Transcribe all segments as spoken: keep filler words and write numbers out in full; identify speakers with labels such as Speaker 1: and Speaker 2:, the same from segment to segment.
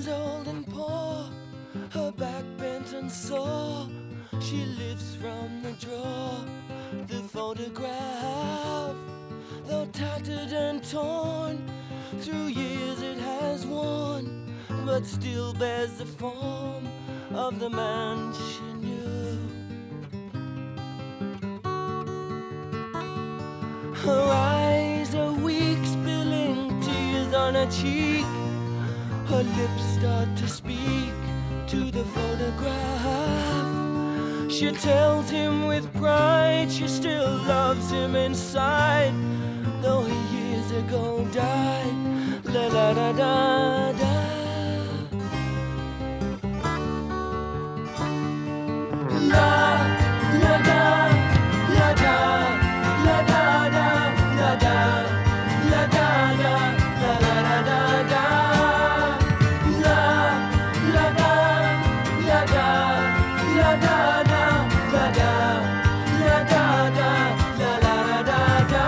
Speaker 1: old and poor, her back bent and sore. She lifts from the drawer the photograph, though tattered and torn, through years it has worn, but still bears the form of the man she knew. Her eyes are weak, spilling tears on her cheek. Her lips start to speak to the photograph. She tells him with pride she still loves him inside, though he years ago died. La la da da da. La la da la da la da da la da la da da la la da da da. La la da la da la da da la da la da da la la da da.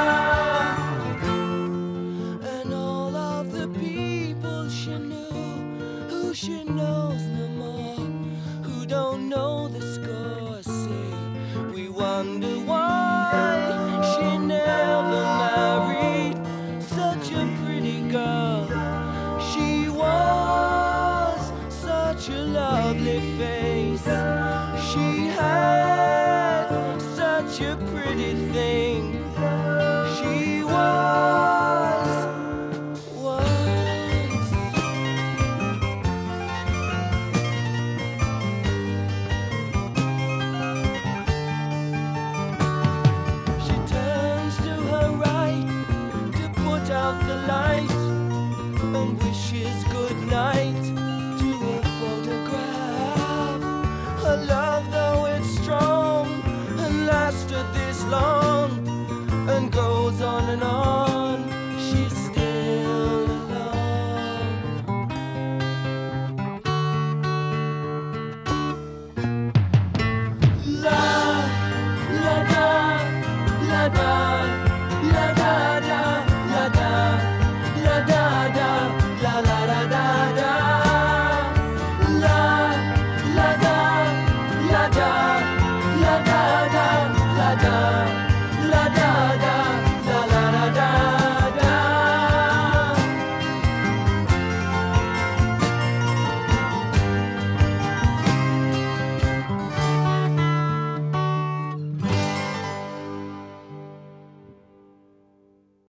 Speaker 1: And all of the people she knew, who she knows no more, who don't know the score, say we wonder why she never married such a pretty girl. She was such a lovely face. She had such a pretty thing. She was once. She turns to her right to put out the light and wishes good night to her photograph. Her love, though it's strong and lasted this long and goes on and on, she's still alone. La la da la da la da da la da la da da la la da da da. La la da la da la da da la da la da